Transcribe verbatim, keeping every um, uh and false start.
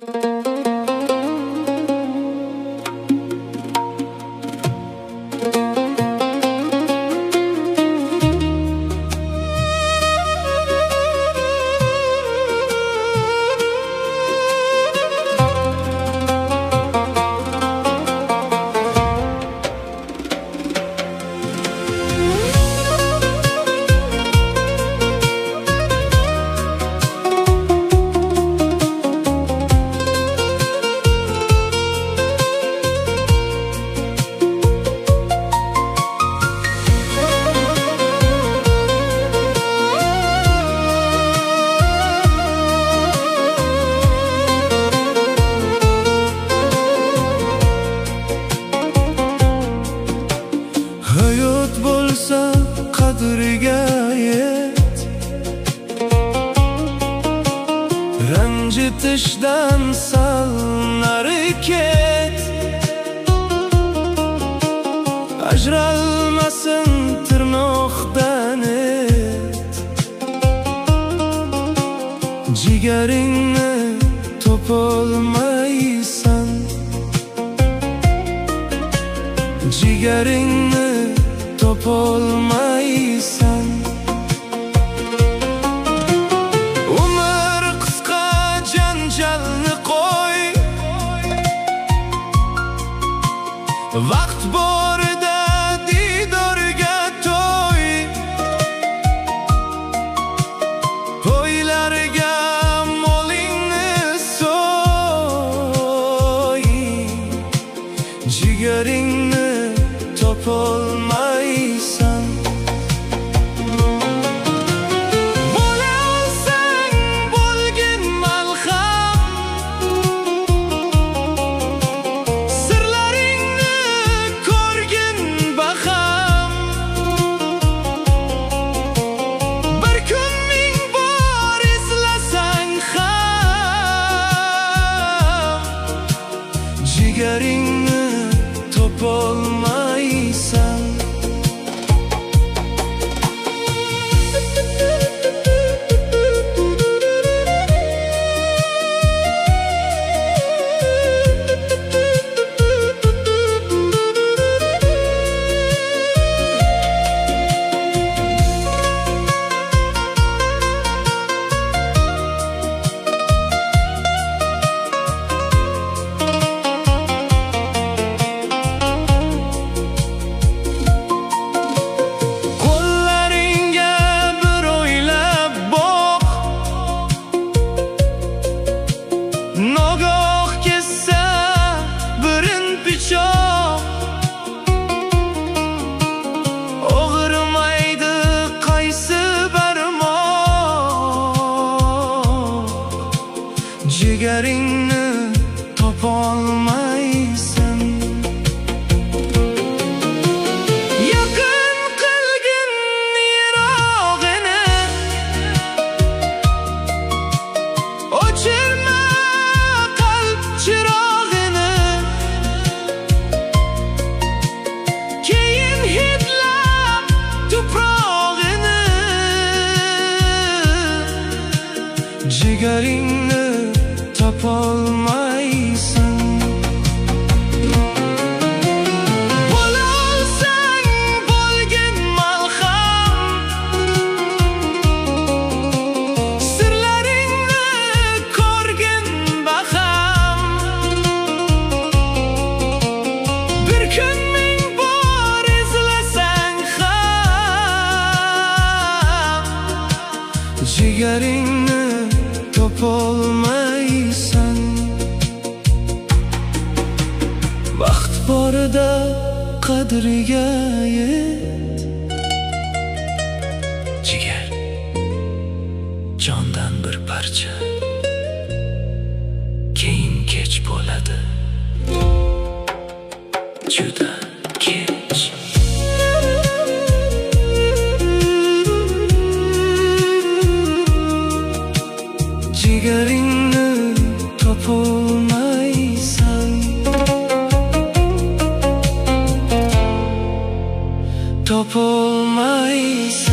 Hayot bo'lsa qadriga yet, ranjitishdan sal nari ket. Ajralmasin tirnoqdan et, jigaringni topolmaysan, jigaringni topolmaysan. Umr qisqa, janjalni qo'y, vaqt borida didorga to'y. To'ylarga molingni so'y, jigaringni topolmaysan. Bo'la olsang bo'lgin malham, sirlaringni ko'rgin baham. Bir kun ming bor izlasang ham, jigaringni topolmaysan. Nogoh kessa birin pichoq, og'rimaydi qaysi barmoq. Jigaringni topolmaysan. Yaqin qilgin yirog'ini, o'chirma chirog'ini. Keyin hidlab tuprog'ini, jigaringni topolmaysan. Bo'la olsang bo'lgin malham, sirlaringni ko'rgin baham. Bir kun ming bor izlasang ham, jigaringni topolmaysan. Vaqt borida qadriga yet, jigar jondan bir parcha, keyin kech bo'ladi, juda kech. Jigaringni topolmaysan, topolmaysan.